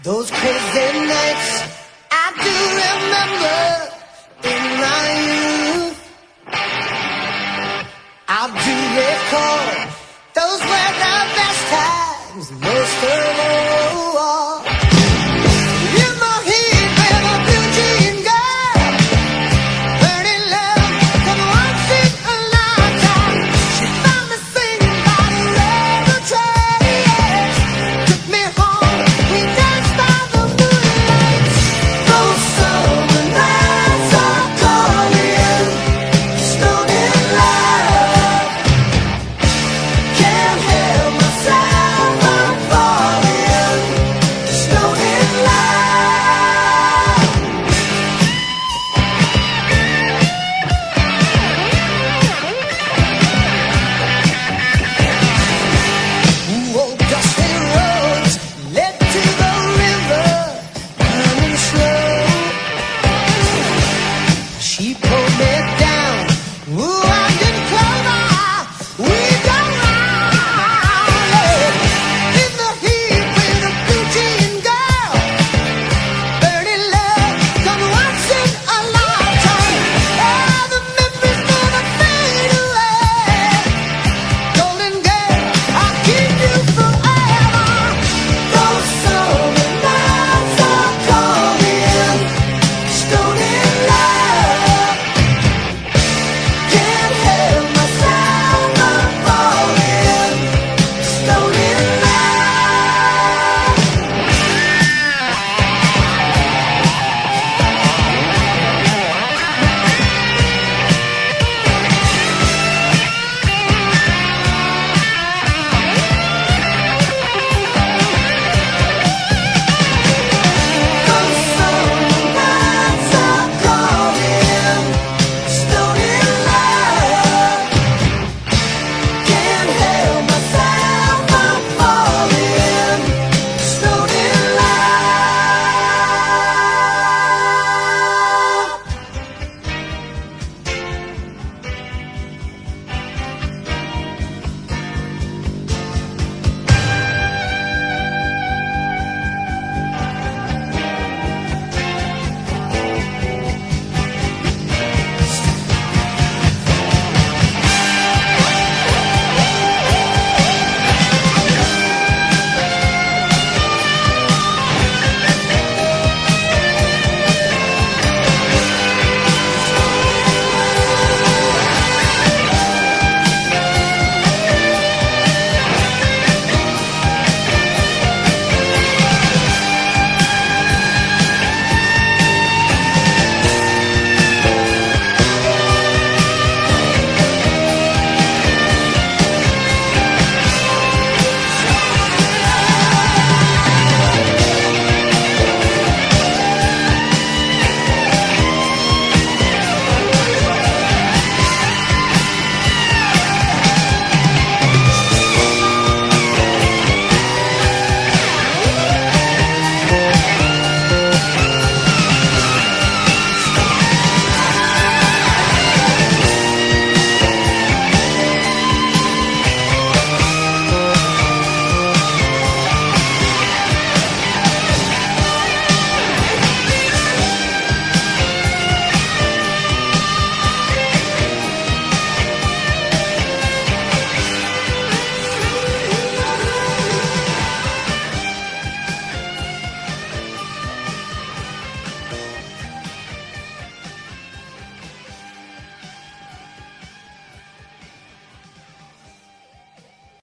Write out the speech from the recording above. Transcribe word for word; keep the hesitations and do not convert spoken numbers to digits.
Those crazy nights I do remember in my youth. I do recall those were the best times, most of all. In my heat with a blue jean girl, burning love, come one seat a lifetime. She found me singing by the railroad tracks, took me home, we danced by the moonlight. Those summer nights are calling, stoned in love. Can't help myself, I'm falling, stoned in love. Ooh, old dusty roads led to the river, running slow. She pulled me